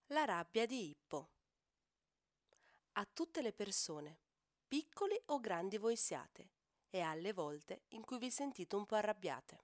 La rabbia di Ippo. A tutte le persone, piccoli o grandi voi siate, e alle volte in cui vi sentite un po' arrabbiate.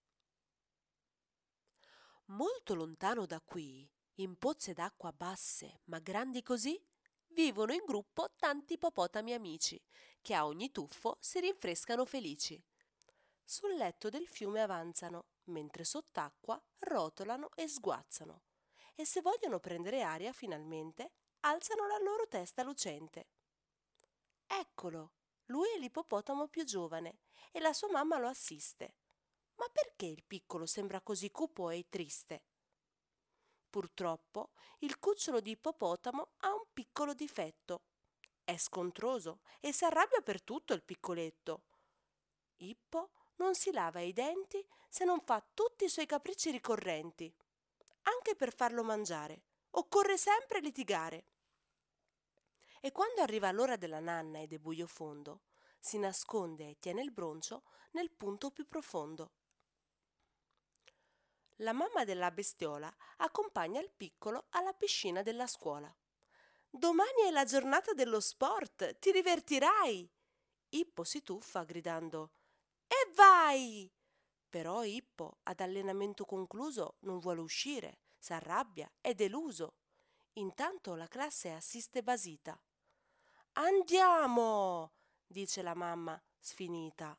Molto lontano da qui, in pozze d'acqua basse ma grandi così, vivono in gruppo tanti ippopotami amici, che a ogni tuffo si rinfrescano felici. Sul letto del fiume avanzano, mentre sott'acqua rotolano e sguazzano. E se vogliono prendere aria finalmente, alzano la loro testa lucente. Eccolo, lui è l'ippopotamo più giovane e la sua mamma lo assiste. Ma perché il piccolo sembra così cupo e triste? Purtroppo il cucciolo di ippopotamo ha un piccolo difetto. È scontroso e si arrabbia per tutto il piccoletto. Ippo non si lava i denti se non fa tutti i suoi capricci ricorrenti. Anche per farlo mangiare, occorre sempre litigare. E quando arriva l'ora della nanna ed è buio fondo, si nasconde e tiene il broncio nel punto più profondo. La mamma della bestiola accompagna il piccolo alla piscina della scuola. Domani è la giornata dello sport, ti divertirai! Ippo si tuffa gridando: E vai! Però Ippo, ad allenamento concluso, non vuole uscire, s'arrabbia, è deluso. Intanto la classe assiste basita. Andiamo! Dice la mamma, sfinita.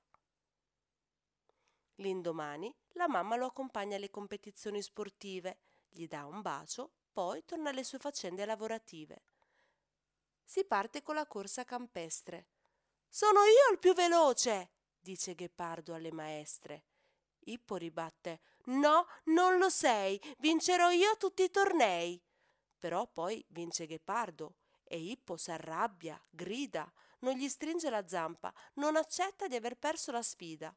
L'indomani la mamma lo accompagna alle competizioni sportive, gli dà un bacio, poi torna alle sue faccende lavorative. Si parte con la corsa campestre. Sono io il più veloce, dice Ghepardo alle maestre. Ippo ribatte: No, non lo sei, vincerò io tutti i tornei. Però poi vince Ghepardo e Ippo s'arrabbia, grida, non gli stringe la zampa, non accetta di aver perso la sfida.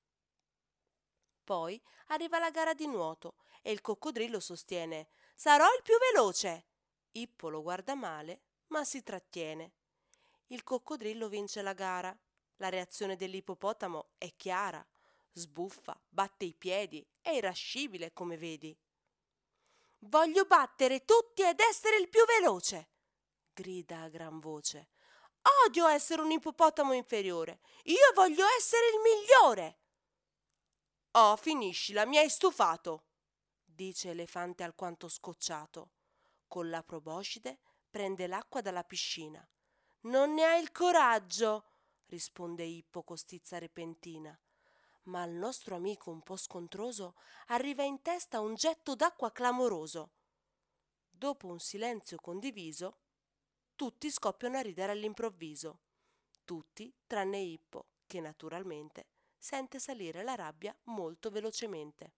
Poi arriva la gara di nuoto e il coccodrillo sostiene: Sarò il più veloce. Ippo lo guarda male, ma si trattiene. Il coccodrillo vince la gara. La reazione dell'ippopotamo è chiara. Sbuffa, batte i piedi, è irascibile, come vedi. Voglio battere tutti ed essere il più veloce, grida a gran voce. Odio essere un ippopotamo inferiore. Io voglio essere il migliore. Oh, finiscila, mi hai stufato, dice Elefante alquanto scocciato. Con la proboscide prende l'acqua dalla piscina. Non ne hai il coraggio, risponde Ippo con stizza repentina. Ma al nostro amico un po' scontroso arriva in testa un getto d'acqua clamoroso. Dopo un silenzio condiviso, tutti scoppiano a ridere all'improvviso. Tutti tranne Ippo, che naturalmente sente salire la rabbia molto velocemente.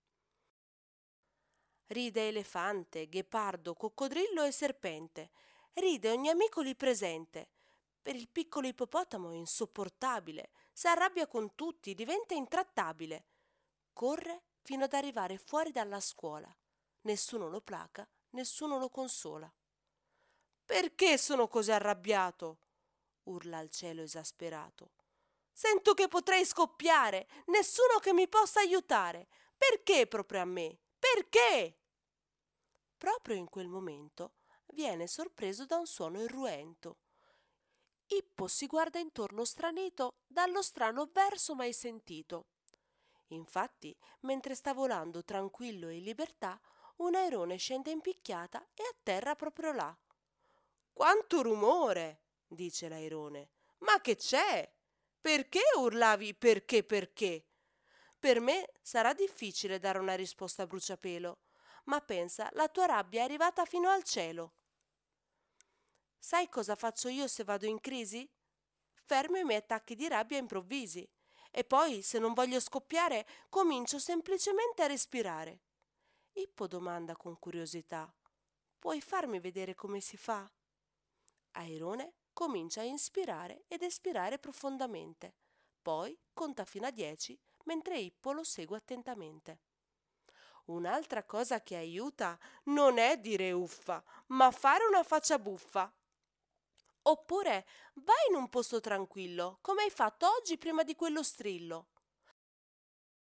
Ride elefante, ghepardo, coccodrillo e serpente. Ride ogni amico lì presente. Per il piccolo ippopotamo è insopportabile. Si arrabbia con tutti, diventa intrattabile. Corre fino ad arrivare fuori dalla scuola. Nessuno lo placa, nessuno lo consola. Perché sono così arrabbiato? Urla al cielo esasperato. Sento che potrei scoppiare, nessuno che mi possa aiutare. Perché proprio a me? Perché? Proprio in quel momento viene sorpreso da un suono irruento. Ippo si guarda intorno stranito dallo strano verso mai sentito. Infatti, mentre sta volando tranquillo e in libertà, un airone scende in picchiata e atterra proprio là. Quanto rumore! Dice l'airone. Ma che c'è? Perché urlavi perché? Per me sarà difficile dare una risposta a bruciapelo, ma pensa, la tua rabbia è arrivata fino al cielo. Sai cosa faccio io se vado in crisi? Fermo i miei attacchi di rabbia improvvisi e poi, se non voglio scoppiare, comincio semplicemente a respirare. Ippo domanda con curiosità: Puoi farmi vedere come si fa? Airone comincia a inspirare ed espirare profondamente. Poi conta fino a 10 mentre Ippo lo segue attentamente. Un'altra cosa che aiuta non è dire uffa, ma fare una faccia buffa. Oppure vai in un posto tranquillo, come hai fatto oggi prima di quello strillo.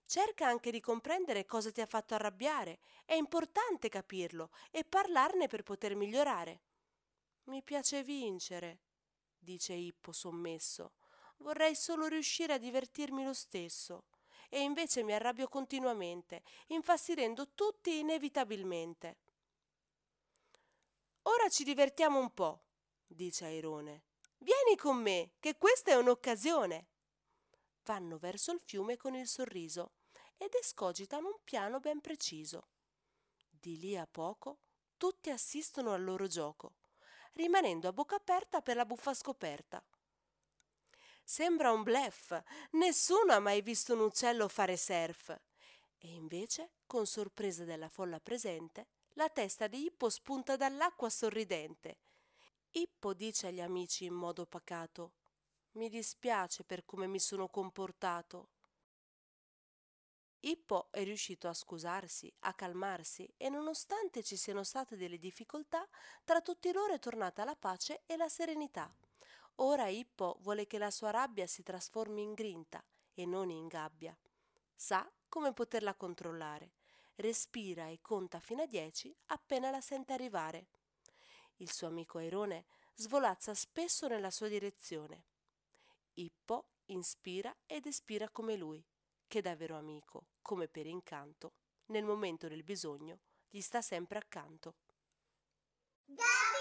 Cerca anche di comprendere cosa ti ha fatto arrabbiare. È importante capirlo e parlarne per poter migliorare. Mi piace vincere, dice Ippo sommesso. Vorrei solo riuscire a divertirmi lo stesso. E invece mi arrabbio continuamente, infastidendo tutti inevitabilmente. Ora ci divertiamo un po', dice Airone. Vieni con me, che questa è un'occasione. Vanno verso il fiume con il sorriso ed escogitano un piano ben preciso. Di lì a poco tutti assistono al loro gioco, rimanendo a bocca aperta per la buffa scoperta. Sembra un bluff, nessuno ha mai visto un uccello fare surf. E invece, con sorpresa della folla presente, la testa di Ippo spunta dall'acqua sorridente. Ippo dice agli amici in modo pacato: Mi dispiace per come mi sono comportato. Ippo è riuscito a scusarsi, a calmarsi e nonostante ci siano state delle difficoltà, tra tutti loro è tornata la pace e la serenità. Ora Ippo vuole che la sua rabbia si trasformi in grinta e non in gabbia. Sa come poterla controllare. Respira e conta fino a 10 appena la sente arrivare. Il suo amico Airone svolazza spesso nella sua direzione. Ippo inspira ed espira come lui, che da vero amico, come per incanto, nel momento del bisogno, gli sta sempre accanto.